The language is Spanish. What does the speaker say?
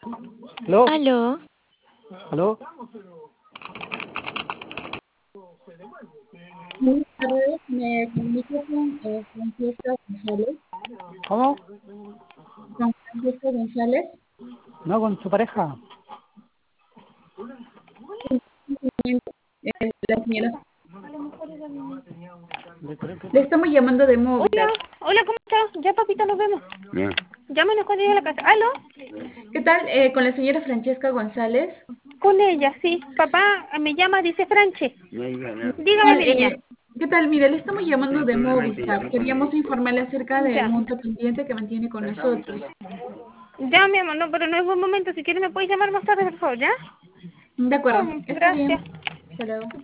¿Aló? Aló, ¿Aló? Buenas tardes, me comunico con Francesca González. ¿Cómo? Con Francesca González. No, con su pareja. La señora. ¿De qué- Le estamos llamando de hola, Movistar. hola, ¿cómo estás? Ya, papita, nos vemos. Llámenos cuando llegue a la casa. ¿Aló? ¿Qué tal? Con la señora Francesca González. Con ella, sí. Papá me llama, dice Franche. ¿Qué Dígame, tal? niña. ¿Qué tal? Mire, le estamos llamando de Movistar. Queríamos informarle acerca del Ya. monto pendiente que mantiene con nosotros. Ya, mi amor, no, pero no es buen momento. Si quieres me puedes llamar más tarde, por favor, ¿ya? De acuerdo, está bien. Gracias. Hasta luego.